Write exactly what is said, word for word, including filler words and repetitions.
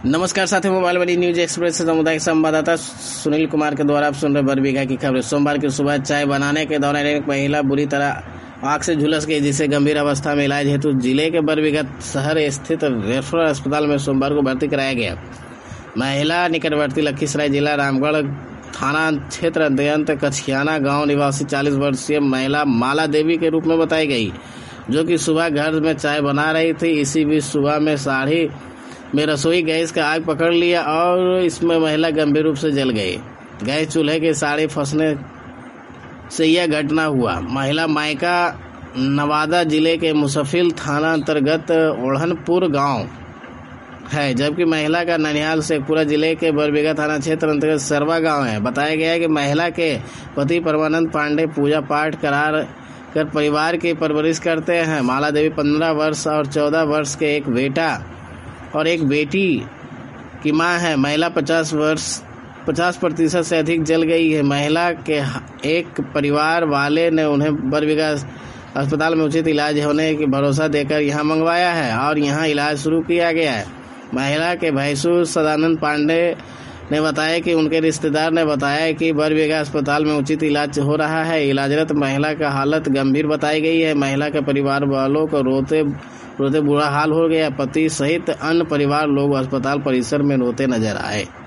नमस्कार साथियों, मोबाइल बड़ी न्यूज एक्सप्रेस से सामुदायिक संवाददाता सुनील कुमार के द्वारा आप सुन रहे बरबीघा की खबरें। सोमवार की सुबह चाय बनाने के दौरान एक महिला बुरी तरह आग से झुलस गई, जिसे गंभीर अवस्था में इलाज हेतु जिले के बरबीघा शहर स्थित रेफरल अस्पताल में सोमवार को भर्ती कराया गया। महिला निकटवर्ती लखीसराय जिला रामगढ़ थाना क्षेत्र अंतर्गत कछियाना गांव निवासी चालीस वर्षीय महिला माला देवी के रूप में बताई गई, जो कि सुबह घर में चाय बना रही थी। इसी बीच सुबह में साढ़े में रसोई गैस का आग पकड़ लिया और इसमें महिला गंभीर रूप से जल गई। गैस चूल्हे के साड़े फंसने से यह घटना हुआ। महिला मायका नवादा जिले के मुसफिल थाना अंतर्गत ओढ़नपुर गांव है, जबकि महिला का ननिहाल शेखपुरा जिले के बरबीघा थाना क्षेत्र अंतर्गत सरवा गांव है। बताया गया है कि महिला के पति परमानंद पांडे पूजा पाठ करार कर परिवार की परवरिश करते हैं। माला देवी पंद्रह वर्ष और चौदह वर्ष के एक बेटा और एक बेटी की मां है। महिला पचास वर्ष पचास प्रतिशत से अधिक जल गई है। महिला के एक परिवार वाले ने उन्हें बरबीघा अस्पताल में उचित इलाज होने की भरोसा देकर यहां मंगवाया है और यहां इलाज शुरू किया गया है। महिला के भैंसुर सदानंद पांडे ने बताया कि उनके रिश्तेदार ने बताया कि बरबीघा अस्पताल में उचित इलाज हो रहा है। इलाजरत महिला का हालत गंभीर बताई गई है। महिला के परिवार वालों को रोते रोते बुरा हाल हो गया। पति सहित अन्य परिवार लोग अस्पताल परिसर में रोते नजर आए।